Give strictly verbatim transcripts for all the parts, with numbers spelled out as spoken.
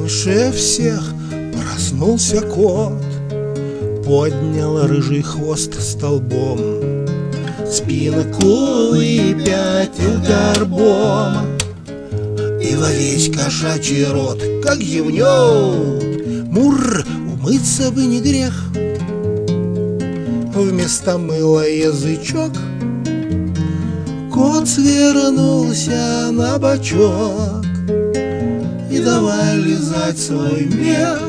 Раньше всех проснулся кот, поднял рыжий хвост столбом, спинку выпятил горбом, и во весь кошачий рот, как зевнет, мур, умыться бы не грех. Вместо мыла язычок, кот свернулся на бочок и давай лизать свой мех.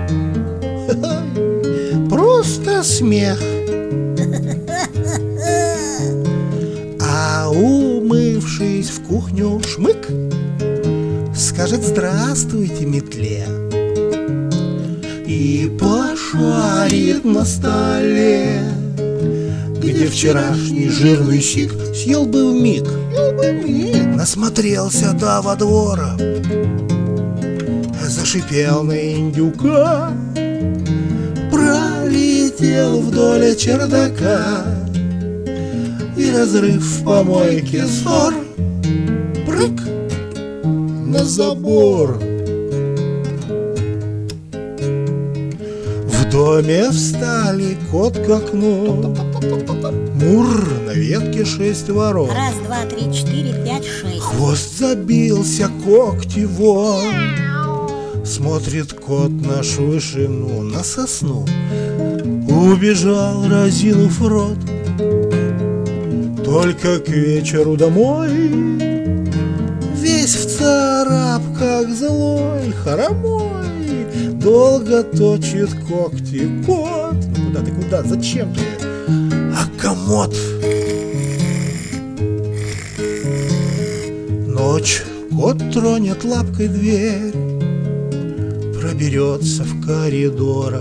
Просто смех. А умывшись в кухню, шмык, скажет здравствуйте метле и пошарит на столе, где вчерашний жирный сик съел бы вмиг. Насмотрелся до во двора, зашипел на индюка, пролетел вдоль чердака и, разрыв в помойке ссор, прыг на забор. В доме встали кот к окну, мур, на ветке шесть ворон. Раз, два, три, четыре, пять, шесть. Хвост забился, когти вон. Смотрит кот наш в вышину, на сосну, убежал, разинув рот. Только к вечеру домой, весь в царапках злой, хромой, долго точит когти кот. Ну куда ты, куда, зачем ты? А комод. Ночь, кот тронет лапкой дверь, проберется в коридор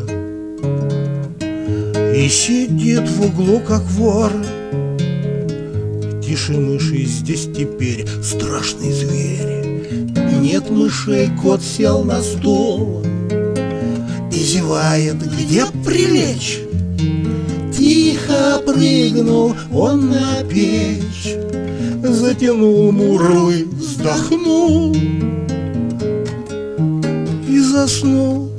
и сидит в углу, как вор. Тише мыши здесь теперь страшный зверь. Нет мышей, кот сел на стул и зевает, где прилечь. Тихо прыгнул он на печь, затянул мурлы, вздохнул и заснул.